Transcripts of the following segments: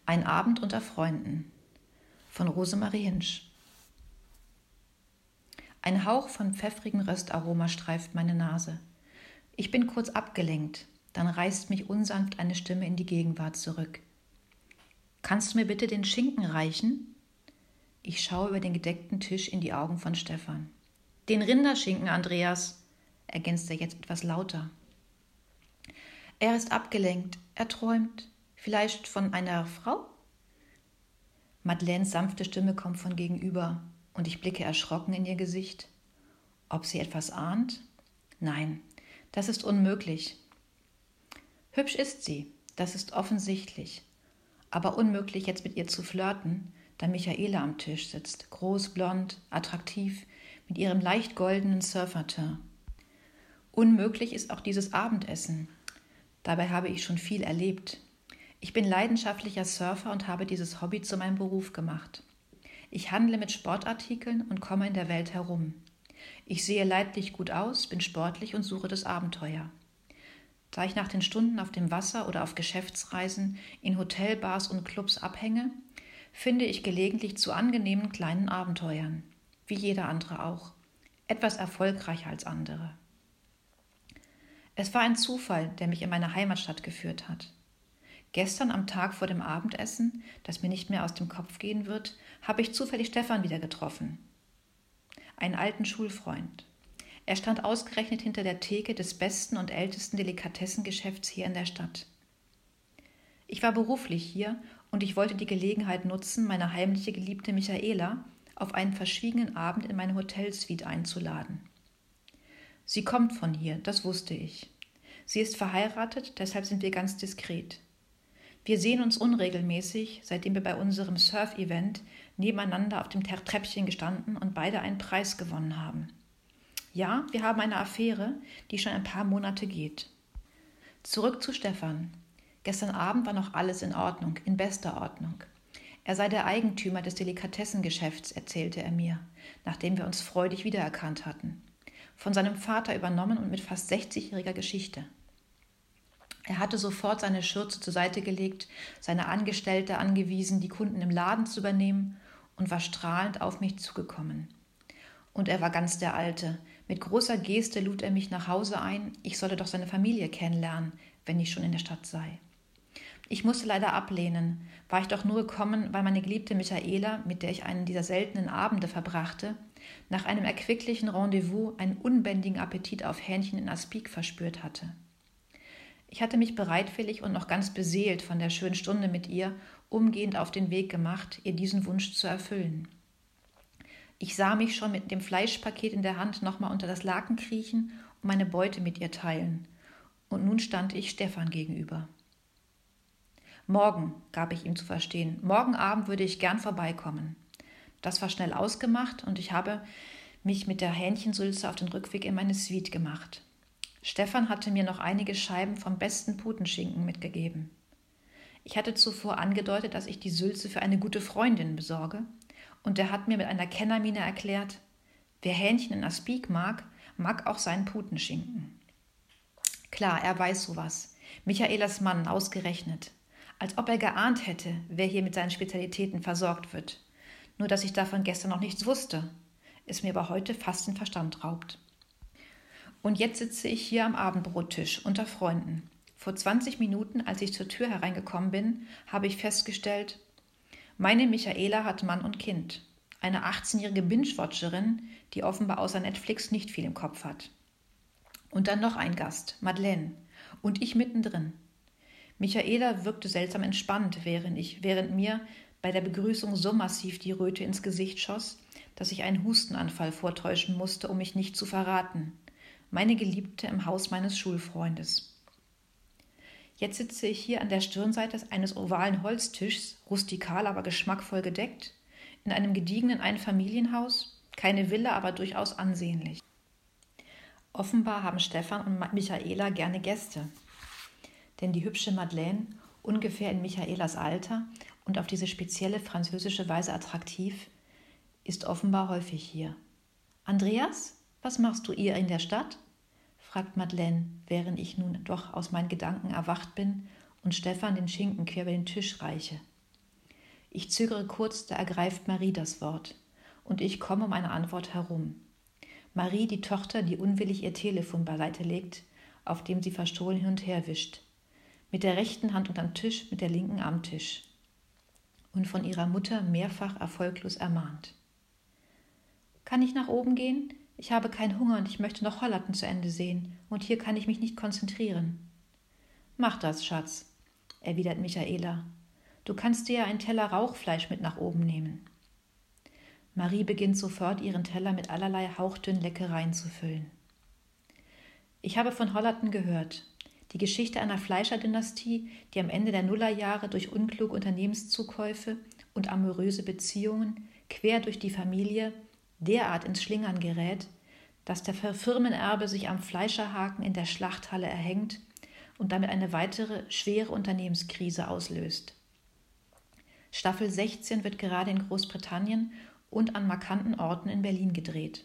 Ein Abend unter Freunden von Rosemarie Hinsch. Ein Hauch von pfeffrigem Röstaroma streift meine Nase. Ich bin kurz abgelenkt, dann reißt mich unsanft eine Stimme in die Gegenwart zurück. Kannst du mir bitte den Schinken reichen? Ich schaue über den gedeckten Tisch in die Augen von Stefan. Den Rinderschinken, Andreas, ergänzt er jetzt etwas lauter. Er ist abgelenkt, er träumt. Vielleicht von einer Frau? Madeleines sanfte Stimme kommt von gegenüber und ich blicke erschrocken in ihr Gesicht. Ob sie etwas ahnt? Nein, das ist unmöglich. Hübsch ist sie, das ist offensichtlich. Aber unmöglich, jetzt mit ihr zu flirten, da Michaela am Tisch sitzt, groß, blond, attraktiv, mit ihrem leicht goldenen Surferteint. Unmöglich ist auch dieses Abendessen. Dabei habe ich schon viel erlebt. Ich bin leidenschaftlicher Surfer und habe dieses Hobby zu meinem Beruf gemacht. Ich handle mit Sportartikeln und komme in der Welt herum. Ich sehe leidlich gut aus, bin sportlich und suche das Abenteuer. Da ich nach den Stunden auf dem Wasser oder auf Geschäftsreisen in Hotelbars und Clubs abhänge, finde ich gelegentlich zu angenehmen kleinen Abenteuern, wie jeder andere auch, etwas erfolgreicher als andere. Es war ein Zufall, der mich in meine Heimatstadt geführt hat. Gestern am Tag vor dem Abendessen, das mir nicht mehr aus dem Kopf gehen wird, habe ich zufällig Stefan wieder getroffen. Einen alten Schulfreund. Er stand ausgerechnet hinter der Theke des besten und ältesten Delikatessengeschäfts hier in der Stadt. Ich war beruflich hier und ich wollte die Gelegenheit nutzen, meine heimliche Geliebte Michaela auf einen verschwiegenen Abend in meine Hotelsuite einzuladen. Sie kommt von hier, das wusste ich. Sie ist verheiratet, deshalb sind wir ganz diskret. Wir sehen uns unregelmäßig, seitdem wir bei unserem Surf-Event nebeneinander auf dem Treppchen gestanden und beide einen Preis gewonnen haben. Ja, wir haben eine Affäre, die schon ein paar Monate geht. Zurück zu Stefan. Gestern Abend war noch alles in Ordnung, in bester Ordnung. Er sei der Eigentümer des Delikatessengeschäfts, erzählte er mir, nachdem wir uns freudig wiedererkannt hatten. Von seinem Vater übernommen und mit fast 60-jähriger Geschichte. Er hatte sofort seine Schürze zur Seite gelegt, seine Angestellte angewiesen, die Kunden im Laden zu übernehmen und war strahlend auf mich zugekommen. Und er war ganz der Alte. Mit großer Geste lud er mich nach Hause ein, ich solle doch seine Familie kennenlernen, wenn ich schon in der Stadt sei. Ich musste leider ablehnen, war ich doch nur gekommen, weil meine geliebte Michaela, mit der ich einen dieser seltenen Abende verbrachte, nach einem erquicklichen Rendezvous einen unbändigen Appetit auf Hähnchen in Aspik verspürt hatte. Ich hatte mich bereitwillig und noch ganz beseelt von der schönen Stunde mit ihr umgehend auf den Weg gemacht, ihr diesen Wunsch zu erfüllen. Ich sah mich schon mit dem Fleischpaket in der Hand nochmal unter das Laken kriechen und meine Beute mit ihr teilen. Und nun stand ich Stefan gegenüber. Morgen, gab ich ihm zu verstehen, morgen Abend würde ich gern vorbeikommen. Das war schnell ausgemacht und ich habe mich mit der Hähnchensülze auf den Rückweg in meine Suite gemacht. Stefan hatte mir noch einige Scheiben vom besten Putenschinken mitgegeben. Ich hatte zuvor angedeutet, dass ich die Sülze für eine gute Freundin besorge, und er hat mir mit einer Kennermiene erklärt, wer Hähnchen in Aspik mag, mag auch seinen Putenschinken. Klar, er weiß sowas. Michaelas Mann, ausgerechnet. Als ob er geahnt hätte, wer hier mit seinen Spezialitäten versorgt wird. Nur, dass ich davon gestern noch nichts wusste, es mir aber heute fast den Verstand raubt. Und jetzt sitze ich hier am Abendbrottisch unter Freunden. Vor 20 Minuten, als ich zur Tür hereingekommen bin, habe ich festgestellt, meine Michaela hat Mann und Kind. Eine 18-jährige Binge-Watcherin, die offenbar außer Netflix nicht viel im Kopf hat. Und dann noch ein Gast, Madeleine. Und ich mittendrin. Michaela wirkte seltsam entspannt, während mir bei der Begrüßung so massiv die Röte ins Gesicht schoss, dass ich einen Hustenanfall vortäuschen musste, um mich nicht zu verraten. Meine Geliebte im Haus meines Schulfreundes. Jetzt sitze ich hier an der Stirnseite eines ovalen Holztischs, rustikal, aber geschmackvoll gedeckt, in einem gediegenen Einfamilienhaus, keine Villa, aber durchaus ansehnlich. Offenbar haben Stefan und Michaela gerne Gäste, denn die hübsche Madeleine, ungefähr in Michaelas Alter und auf diese spezielle französische Weise attraktiv, ist offenbar häufig hier. Andreas? Was machst du hier in der Stadt? Fragt Madeleine, während ich nun doch aus meinen Gedanken erwacht bin und Stefan den Schinken quer über den Tisch reiche. Ich zögere kurz, da ergreift Marie das Wort. Und ich komme um eine Antwort herum. Marie, die Tochter, die unwillig ihr Telefon beiseite legt, auf dem sie verstohlen hin und her wischt. Mit der rechten Hand unterm Tisch, mit der linken am Tisch. Und von ihrer Mutter mehrfach erfolglos ermahnt. Kann ich nach oben gehen? Ich habe keinen Hunger und ich möchte noch Hollerton zu Ende sehen. Und hier kann ich mich nicht konzentrieren. Mach das, Schatz, erwidert Michaela. Du kannst dir ja einen Teller Rauchfleisch mit nach oben nehmen. Marie beginnt sofort, ihren Teller mit allerlei hauchdünnen Leckereien zu füllen. Ich habe von Hollerton gehört. Die Geschichte einer Fleischerdynastie, die am Ende der Nullerjahre durch unkluge Unternehmenszukäufe und amoröse Beziehungen quer durch die Familie derart ins Schlingern gerät, dass der Firmenerbe sich am Fleischerhaken in der Schlachthalle erhängt und damit eine weitere schwere Unternehmenskrise auslöst. Staffel 16 wird gerade in Großbritannien und an markanten Orten in Berlin gedreht.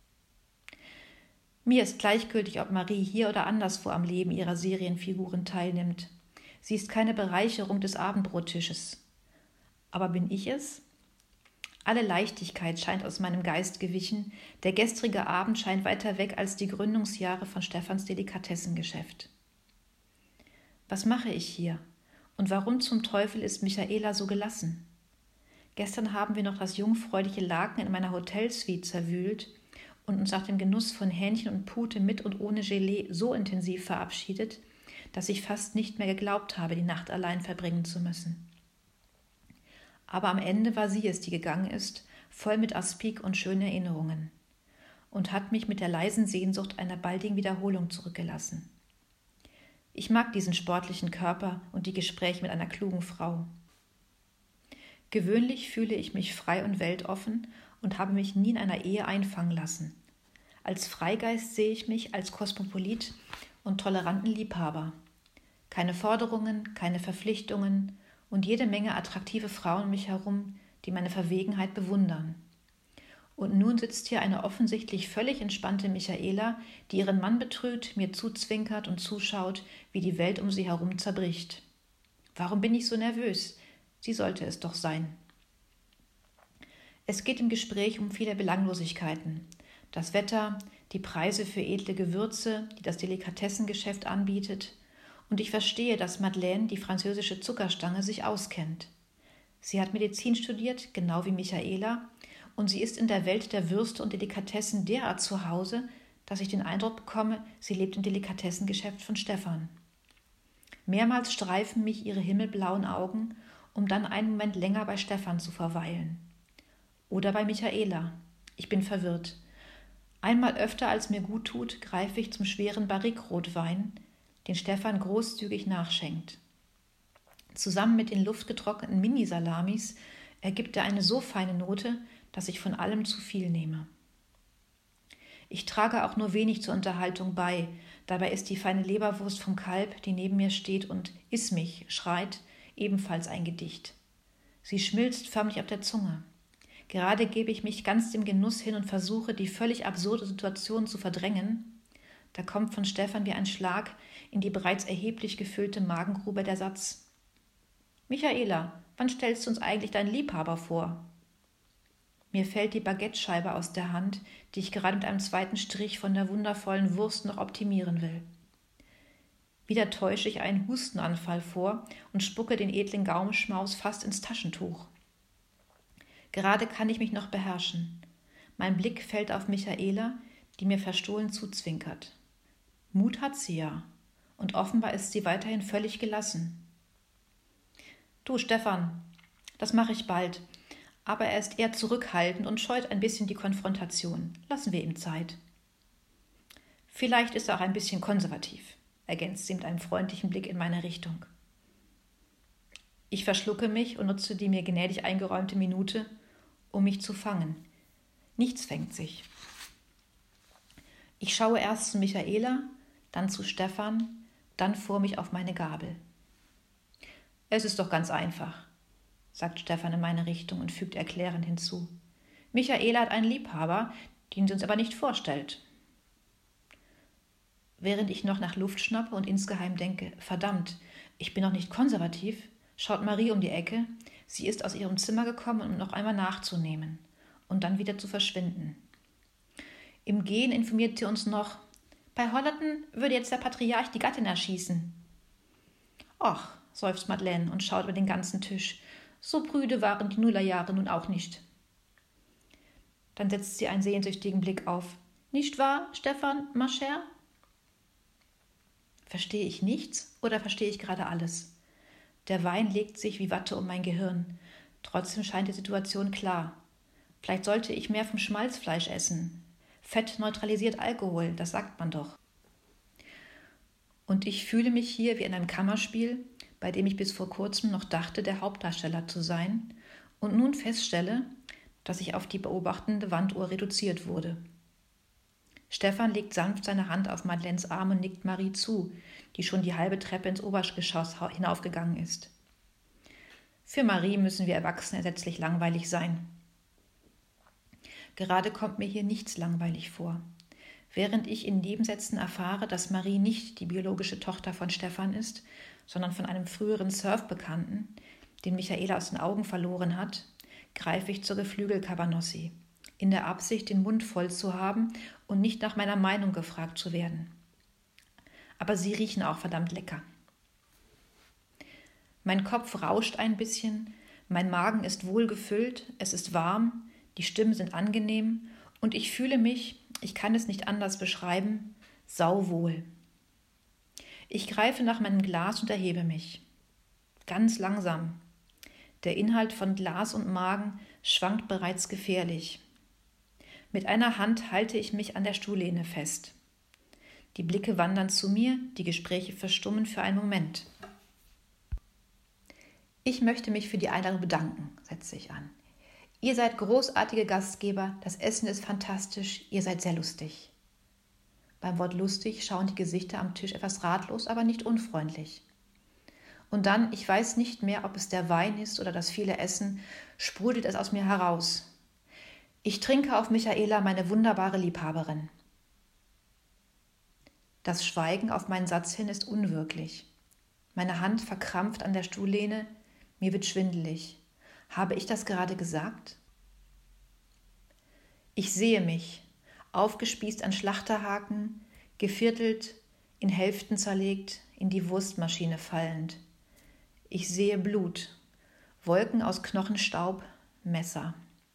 Mir ist gleichgültig, ob Marie hier oder anderswo am Leben ihrer Serienfiguren teilnimmt. Sie ist keine Bereicherung des Abendbrottisches. Aber bin ich es? Alle Leichtigkeit scheint aus meinem Geist gewichen, der gestrige Abend scheint weiter weg als die Gründungsjahre von Stephans Delikatessengeschäft. Was mache ich hier? Und warum zum Teufel ist Michaela so gelassen? Gestern haben wir noch das jungfräuliche Laken in meiner Hotelsuite zerwühlt und uns nach dem Genuss von Hähnchen und Pute mit und ohne Gelee so intensiv verabschiedet, dass ich fast nicht mehr geglaubt habe, die Nacht allein verbringen zu müssen. Aber am Ende war sie es, die gegangen ist, voll mit Aspik und schönen Erinnerungen, und hat mich mit der leisen Sehnsucht einer baldigen Wiederholung zurückgelassen. Ich mag diesen sportlichen Körper und die Gespräche mit einer klugen Frau. Gewöhnlich fühle ich mich frei und weltoffen und habe mich nie in einer Ehe einfangen lassen. Als Freigeist sehe ich mich als Kosmopolit und toleranten Liebhaber. Keine Forderungen, keine Verpflichtungen und jede Menge attraktive Frauen um mich herum, die meine Verwegenheit bewundern. Und nun sitzt hier eine offensichtlich völlig entspannte Michaela, die ihren Mann betrügt, mir zuzwinkert und zuschaut, wie die Welt um sie herum zerbricht. Warum bin ich so nervös? Sie sollte es doch sein. Es geht im Gespräch um viele Belanglosigkeiten. Das Wetter, die Preise für edle Gewürze, die das Delikatessengeschäft anbietet. Und ich verstehe, dass Madeleine, die französische Zuckerstange, sich auskennt. Sie hat Medizin studiert, genau wie Michaela, und sie ist in der Welt der Würste und Delikatessen derart zu Hause, dass ich den Eindruck bekomme, sie lebt im Delikatessengeschäft von Stephan. Mehrmals streifen mich ihre himmelblauen Augen, um dann einen Moment länger bei Stephan zu verweilen. Oder bei Michaela. Ich bin verwirrt. Einmal öfter, als mir gut tut, greife ich zum schweren Barrique-Rotwein, den Stephan großzügig nachschenkt. Zusammen mit den luftgetrockneten Mini-Salamis ergibt er eine so feine Note, dass ich von allem zu viel nehme. Ich trage auch nur wenig zur Unterhaltung bei. Dabei ist die feine Leberwurst vom Kalb, die neben mir steht und iss mich schreit, ebenfalls ein Gedicht. Sie schmilzt förmlich auf der Zunge. Gerade gebe ich mich ganz dem Genuss hin und versuche, die völlig absurde Situation zu verdrängen. Da kommt von Stephan wie ein Schlag in die bereits erheblich gefüllte Magengrube der Satz: »Michaela, wann stellst du uns eigentlich deinen Liebhaber vor?« Mir fällt die Baguettescheibe aus der Hand, die ich gerade mit einem zweiten Strich von der wundervollen Wurst noch optimieren will. Wieder täusche ich einen Hustenanfall vor und spucke den edlen Gaumenschmaus fast ins Taschentuch. Gerade kann ich mich noch beherrschen. Mein Blick fällt auf Michaela, die mir verstohlen zuzwinkert. Mut hat sie ja, und offenbar ist sie weiterhin völlig gelassen. »Du, Stephan, das mache ich bald, aber er ist eher zurückhaltend und scheut ein bisschen die Konfrontation. Lassen wir ihm Zeit.« »Vielleicht ist er auch ein bisschen konservativ«, ergänzt sie mit einem freundlichen Blick in meine Richtung. Ich verschlucke mich und nutze die mir gnädig eingeräumte Minute, um mich zu fangen. Nichts fängt sich. Ich schaue erst zu Michaela, dann zu Stephan, dann vor mich auf meine Gabel. »Es ist doch ganz einfach«, sagt Stephan in meine Richtung und fügt erklärend hinzu. »Michaela hat einen Liebhaber, den sie uns aber nicht vorstellt.« Während ich noch nach Luft schnappe und insgeheim denke, verdammt, ich bin doch nicht konservativ, schaut Marie um die Ecke, Sie ist aus ihrem Zimmer gekommen, um noch einmal nachzunehmen und dann wieder zu verschwinden. Im Gehen informiert sie uns noch, bei Hollerton würde jetzt der Patriarch die Gattin erschießen. Ach, seufzt Madeleine und schaut über den ganzen Tisch. So prüde waren die Nullerjahre nun auch nicht. Dann setzt sie einen sehnsüchtigen Blick auf. Nicht wahr, Stefan, ma cher? Verstehe ich nichts oder verstehe ich gerade alles? Der Wein legt sich wie Watte um mein Gehirn. Trotzdem scheint die Situation klar. Vielleicht sollte ich mehr vom Schmalzfleisch essen. Fett neutralisiert Alkohol, das sagt man doch. Und ich fühle mich hier wie in einem Kammerspiel, bei dem ich bis vor kurzem noch dachte, der Hauptdarsteller zu sein und nun feststelle, dass ich auf die beobachtende Wanduhr reduziert wurde. Stefan legt sanft seine Hand auf Madeleines Arm und nickt Marie zu, die schon die halbe Treppe ins Obergeschoss hinaufgegangen ist. Für Marie müssen wir Erwachsene ersetzlich langweilig sein. Gerade kommt mir hier nichts langweilig vor. Während ich in Nebensätzen erfahre, dass Marie nicht die biologische Tochter von Stefan ist, sondern von einem früheren Surfbekannten, den Michaela aus den Augen verloren hat, greife ich zur Geflügelcabanossi, in der Absicht, den Mund voll zu haben und nicht nach meiner Meinung gefragt zu werden. Aber sie riechen auch verdammt lecker. Mein Kopf rauscht ein bisschen, mein Magen ist wohl gefüllt, es ist warm, die Stimmen sind angenehm und ich fühle mich, ich kann es nicht anders beschreiben, sauwohl. Ich greife nach meinem Glas und erhebe mich. Ganz langsam. Der Inhalt von Glas und Magen schwankt bereits gefährlich. Mit einer Hand halte ich mich an der Stuhllehne fest. Die Blicke wandern zu mir, die Gespräche verstummen für einen Moment. Ich möchte mich für die Einladung bedanken, setze ich an. Ihr seid großartige Gastgeber, das Essen ist fantastisch, ihr seid sehr lustig. Beim Wort lustig schauen die Gesichter am Tisch etwas ratlos, aber nicht unfreundlich. Und dann, ich weiß nicht mehr, ob es der Wein ist oder das viele Essen, sprudelt es aus mir heraus. Ich trinke auf Michaela, meine wunderbare Liebhaberin. Das Schweigen auf meinen Satz hin ist unwirklich. Meine Hand verkrampft an der Stuhllehne, mir wird schwindelig. Habe ich das gerade gesagt? Ich sehe mich, aufgespießt an Schlachterhaken, geviertelt, in Hälften zerlegt, in die Wurstmaschine fallend. Ich sehe Blut, Wolken aus Knochenstaub, Messer.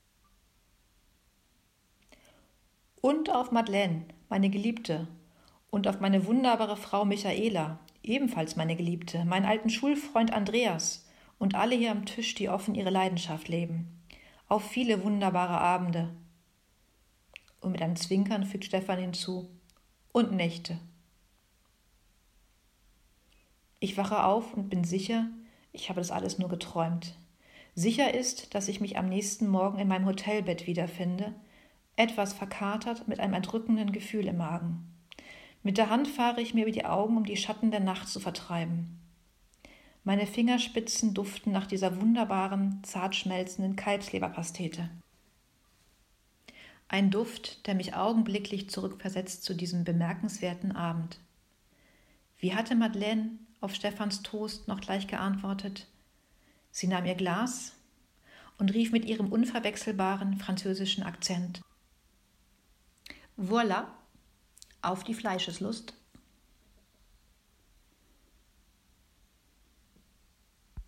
Und auf Madeleine, meine Geliebte, und auf meine wunderbare Frau Michaela, ebenfalls meine Geliebte, meinen alten Schulfreund Andreas und alle hier am Tisch, die offen ihre Leidenschaft leben. Auf viele wunderbare Abende. Und mit einem Zwinkern fügt Stefan hinzu. Und Nächte. Ich wache auf und bin sicher, ich habe das alles nur geträumt. Sicher ist, dass ich mich am nächsten Morgen in meinem Hotelbett wiederfinde, etwas verkatert mit einem erdrückenden Gefühl im Magen. Mit der Hand fahre ich mir über die Augen, um die Schatten der Nacht zu vertreiben. Meine Fingerspitzen duften nach dieser wunderbaren, zart schmelzenden Kalbsleberpastete. Ein Duft, der mich augenblicklich zurückversetzt zu diesem bemerkenswerten Abend. Wie hatte Madeleine auf Stefans Toast noch gleich geantwortet? Sie nahm ihr Glas und rief mit ihrem unverwechselbaren französischen Akzent: Voilà, auf die Fleischeslust.